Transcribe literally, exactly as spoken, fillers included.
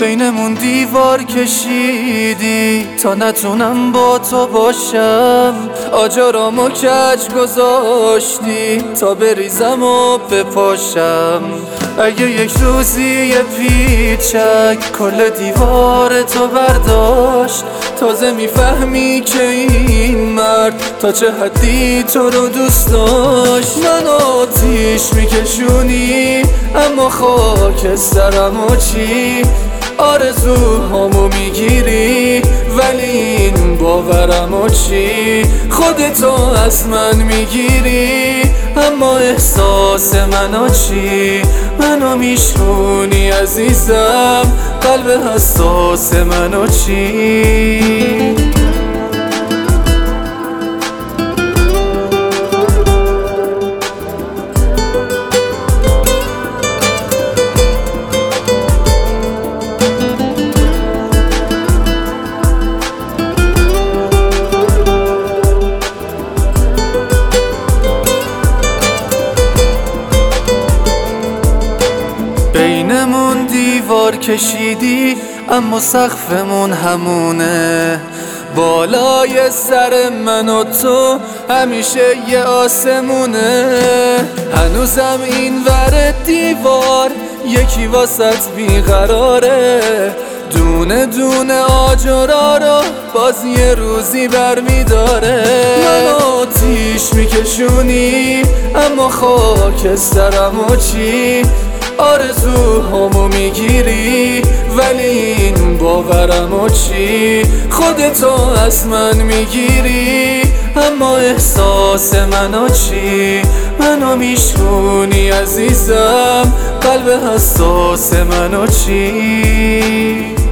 بینمون دیوار کشیدی تا نتونم با تو باشم، آجرامو کج گذاشتی تا بریزم و بپاشم. اگه یک روزی یه پیچک کل دیوار تو برداشت، تازه میفهمی که این مرد تا چه حدی تو رو دوست داشت. من آتیش میکشونی اما خاکسترمو چی؟ آرزوهامو میگیری ولی این باورمو چی؟ خودتو از من میگیری اما احساس منو چی؟ منو میشونی عزیزم، قلب حساس منو چی؟ بینمون دیوار کشیدی اما سقفمون همونه، بالای سر من و تو همیشه یه آسمونه. هنوزم این ور دیوار یکی واسط بیقراره، دونه دونه آجرا رو باز یه روزی برمیداره. من آتیش میکشونی اما خاکسترمو چی؟ آرزوهامو میگیری ولی این باورمو چی؟ خودتو از من میگیری اما احساس منو چی؟ منو میشونی عزیزم، قلب حساس منو چی؟